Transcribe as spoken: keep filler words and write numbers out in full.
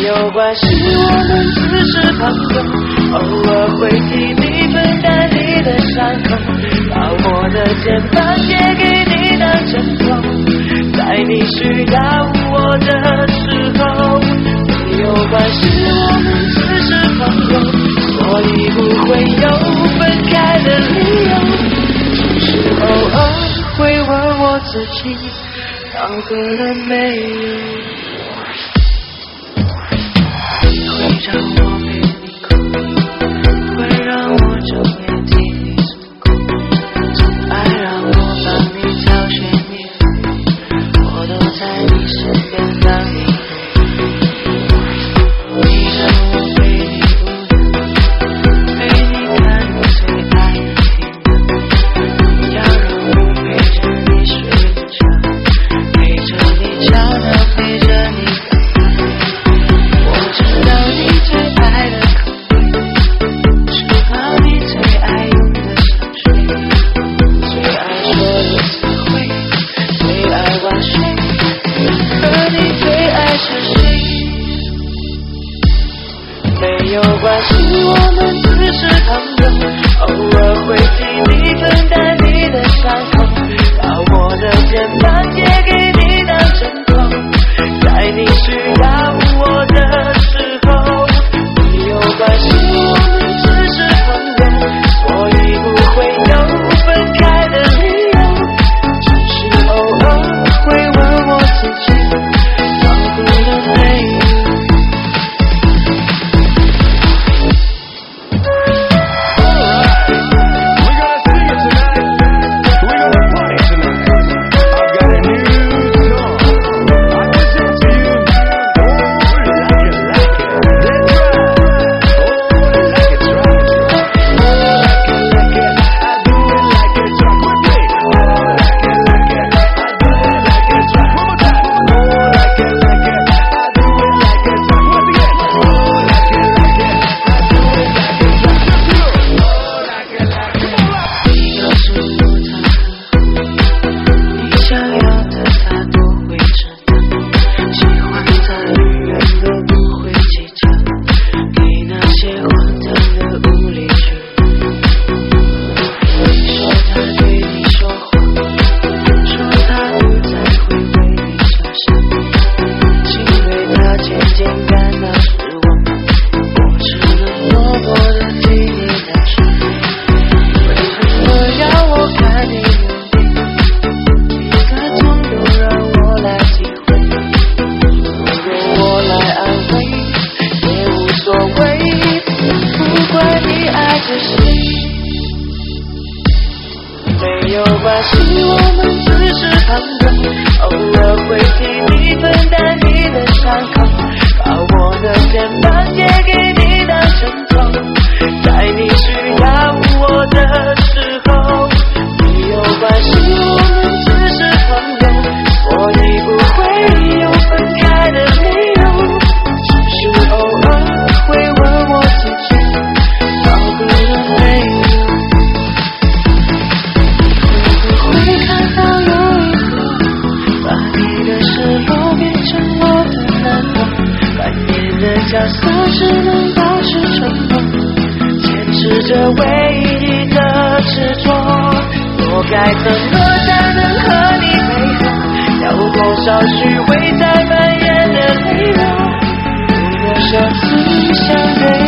没有关系，我们只是朋友，偶尔会替你分担你的伤口，把我的肩膀借给你当枕头，在你需要我的时候。没有关系，我们只是朋友，所以不会有分开的理由，只是偶尔会问我自己当个人没有，会让我陪你哭，会让我整夜替你诉苦，总爱让我帮你挑选衣服，我都在你身边当你你让我陪你无聊，陪你看你最爱的电影，要让我陪着你睡觉，陪着你吵闹，陪着你我知道你最爱的口味，知道你最爱用的香水，最爱说的词汇，最爱晚睡，可你最爱是谁？没有关系，我们只是朋友，偶尔会替你分担你的伤口，把我的肩膀借给你当枕头，在你需要我的时候。没有关系，我们只是朋友，所以不会有分开的理由，只是偶尔会问我自己当个人没有。没有关系，我们只是朋友，偶尔会替你分担你的伤口，把我的肩膀借给你当枕头，在你需要我的时候。没有关系，我们只是朋友，所以不会有分开的理由，只是偶尔会问我自己当个人没有。角色只能保持沉默，坚持着唯一的执着，我该怎么才能和你配合？要多少虚伪才扮演的泪流？如果下次相对